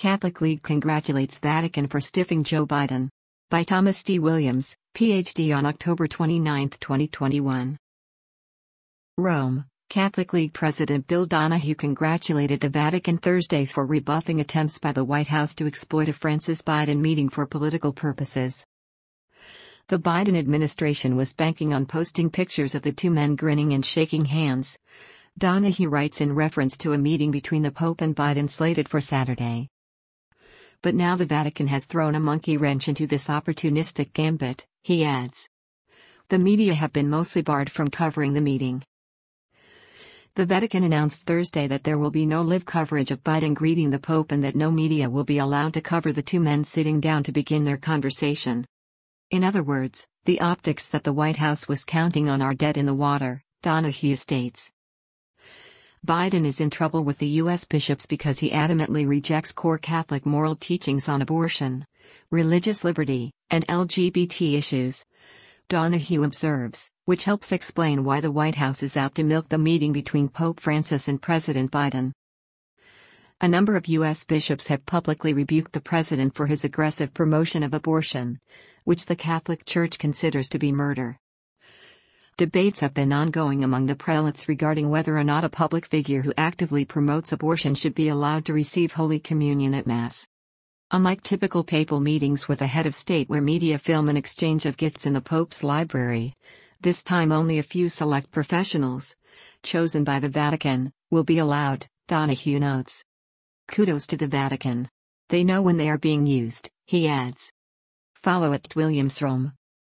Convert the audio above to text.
Catholic League congratulates Vatican for stiffing Joe Biden. By Thomas D. Williams, Ph.D. on October 29, 2021. Rome, Catholic League President Bill Donohue congratulated the Vatican Thursday for rebuffing attempts by the White House to exploit a Francis Biden meeting for political purposes. The Biden administration was banking on posting pictures of the two men grinning and shaking hands, Donohue writes in reference to a meeting between the Pope and Biden slated for Saturday. But now the Vatican has thrown a monkey wrench into this opportunistic gambit, he adds. The media have been mostly barred from covering the meeting. The Vatican announced Thursday that there will be no live coverage of Biden greeting the Pope and that no media will be allowed to cover the two men sitting down to begin their conversation. In other words, the optics that the White House was counting on are dead in the water, Donohue states. Biden is in trouble with the U.S. bishops because he adamantly rejects core Catholic moral teachings on abortion, religious liberty, and LGBT issues, Donohue observes, which helps explain why the White House is out to milk the meeting between Pope Francis and President Biden. A number of U.S. bishops have publicly rebuked the president for his aggressive promotion of abortion, which the Catholic Church considers to be murder. Debates have been ongoing among the prelates regarding whether or not a public figure who actively promotes abortion should be allowed to receive Holy Communion at Mass. Unlike typical papal meetings with a head of state where media film an exchange of gifts in the Pope's library, this time only a few select professionals, chosen by the Vatican, will be allowed, Donohue notes. Kudos to the Vatican. They know when they are being used, he adds. Follow @WilliamsRome.